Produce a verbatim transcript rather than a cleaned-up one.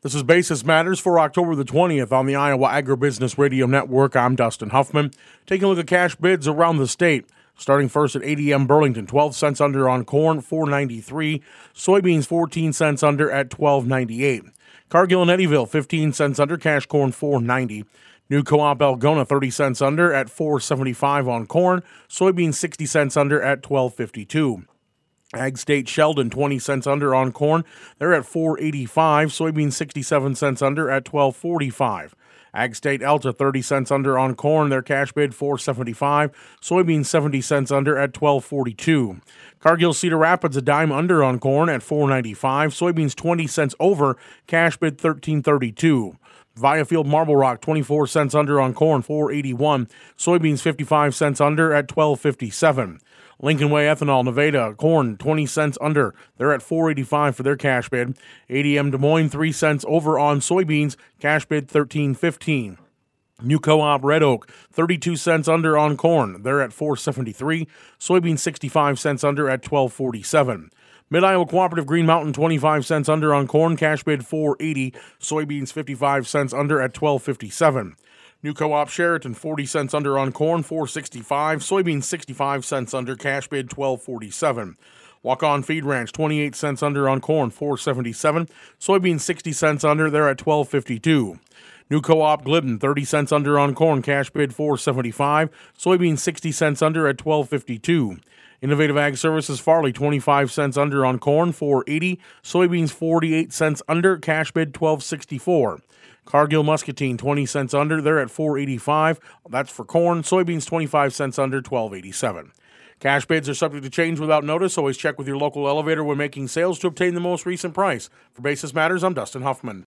This is Basis Matters for October the twentieth on the Iowa Agribusiness Radio Network. I'm Dustin Huffman. Taking a look at cash bids around the state. Starting first at A D M Burlington, twelve cents under on corn, four ninety-three. Soybeans, fourteen cents under at twelve ninety-eight. Cargill and Eddyville, fifteen cents under, cash corn, four ninety. New Co-op Algona, thirty cents under at four seventy-five on corn. Soybeans, sixty cents under at twelve fifty-two. Ag State Sheldon, twenty cents under on corn. They're at four eighty-five. Soybeans, sixty-seven cents under at twelve forty-five. Ag State Alta, thirty cents under on corn. Their cash bid, four seventy-five. Soybeans, seventy cents under at twelve forty-two. Cargill Cedar Rapids, a dime under on corn at four ninety-five. Soybeans, twenty cents over. Cash bid, thirteen thirty-two. Viafield Marble Rock, twenty-four cents under on corn, four eighty-one. Soybeans, fifty-five cents under at twelve fifty-seven. Lincoln Way Ethanol, Nevada, corn, twenty cents under. They're at four eighty-five for their cash bid. A D M Des Moines, three cents over on soybeans. Cash bid, thirteen fifteen. New Co-op Red Oak, thirty-two cents under on corn. They're at four seventy-three. Soybeans, sixty-five cents under at twelve forty-seven. Mid-Iowa Cooperative Green Mountain, twenty-five cents under on corn. Cash bid, four eighty. Soybeans, fifty-five cents under at twelve fifty-seven. New Co-op Sheraton, forty cents under on corn, four sixty-five. Soybeans, sixty-five cents under, cash bid, twelve forty-seven. Walk-On Feed Ranch, twenty-eight cents under on corn, four seventy-seven. Soybeans, sixty cents under, they're at twelve fifty-two. New Co-op Glidden, thirty cents under on corn, cash bid, four seventy-five. Soybeans, sixty cents under at twelve fifty-two. Innovative Ag Services Farley, twenty-five cents under on corn, four eighty. Soybeans, forty-eight cents under, cash bid, twelve sixty-four. Cargill Muscatine, twenty cents under. They're at four eighty-five. That's for corn. Soybeans, twenty-five cents under, twelve eighty-seven. Cash bids are subject to change without notice. Always check with your local elevator when making sales to obtain the most recent price. For Basis Matters, I'm Dustin Huffman.